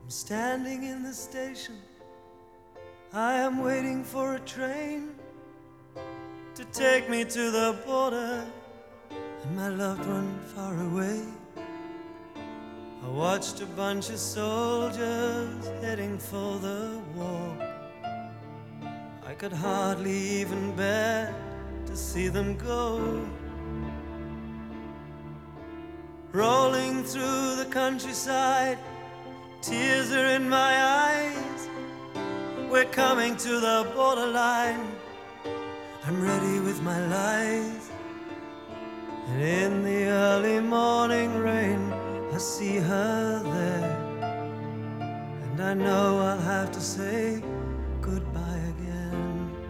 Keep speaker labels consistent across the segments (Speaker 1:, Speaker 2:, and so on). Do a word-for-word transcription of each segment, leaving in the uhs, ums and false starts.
Speaker 1: I'm standing in the station, I am waiting for a train to take me to the border and my loved one far away. I watched a bunch of soldiers heading for the war. I could hardly even bear to see them go. Rolling through the countryside, tears are in my eyes. We're coming to the borderline, I'm ready with my lies. And in the early morning rain, I see her there, and I know I'll have to say goodbye again.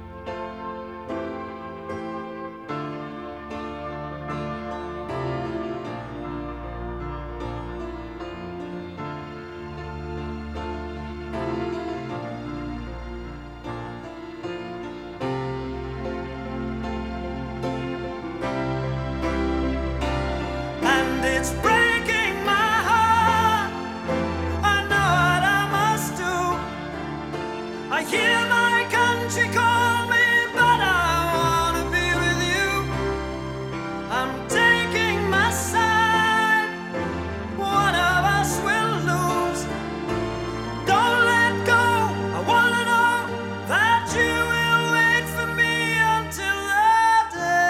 Speaker 1: And it's breaking my heart, I know what I must do. I hear my country call me, but I wanna be with you. I'm taking my side, one of us will lose. Don't let go, I wanna know that you will wait for me until that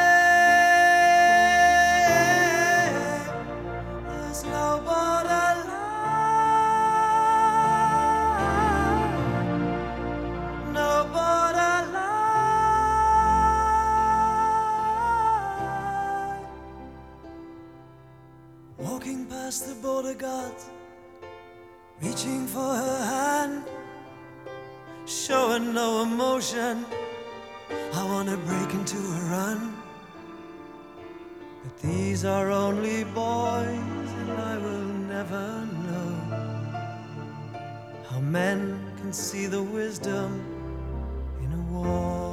Speaker 1: day. There's no borderline, no borderline. Walking past the border guards, reaching for her hand, showing no emotion. I wanna break into a run, but these are only boys, and I will never know how men can see the wisdom in a war.